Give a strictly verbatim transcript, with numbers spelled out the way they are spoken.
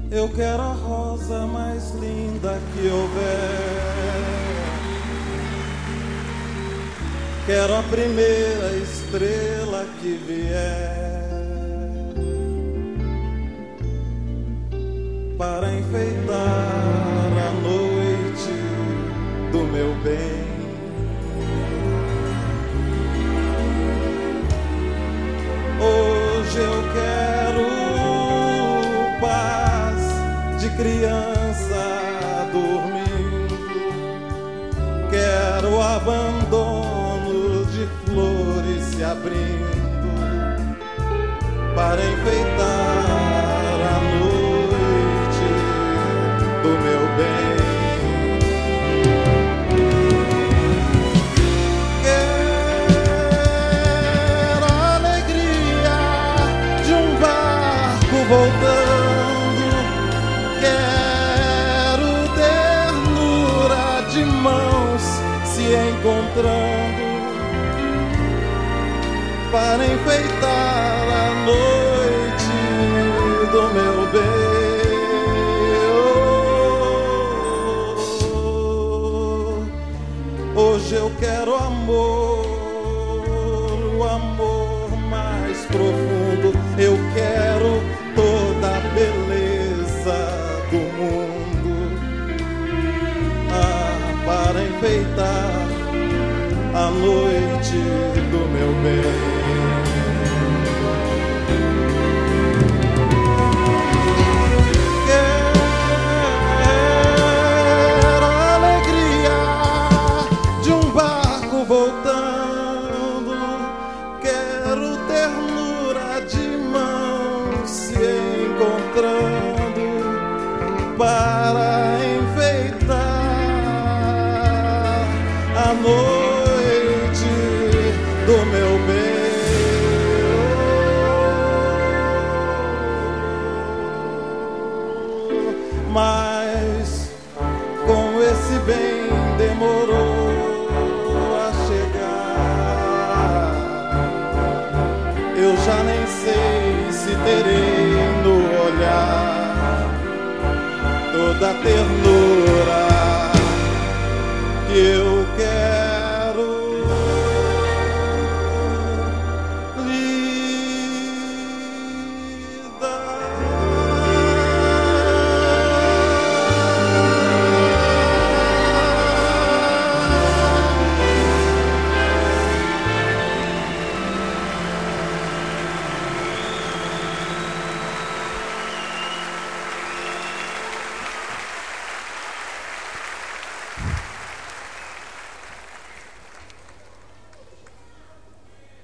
Eu quero a rosa mais linda que houver. Quero a primeira estrela que vier para enfeitar a noite do meu bem. Hoje eu quero paz de criança dormindo. Quero abandono de flores se abrindo para enfeitar a noite do meu bem. Quero a alegria de um barco voltando. Quero ternura de mãos se encontrando para enfeitar a noite do meu bem. Oh, hoje eu quero amor, o amor mais profundo. Eu quero toda a beleza do mundo, ah, para enfeitar a noite do meu bem. Quero a alegria de um barco voltando. Quero ternura de mãos se encontrando para enfeitar a noite do meu bem. Mas com esse bem demorou a chegar. Eu já nem sei se terei no olhar toda a ternura que eu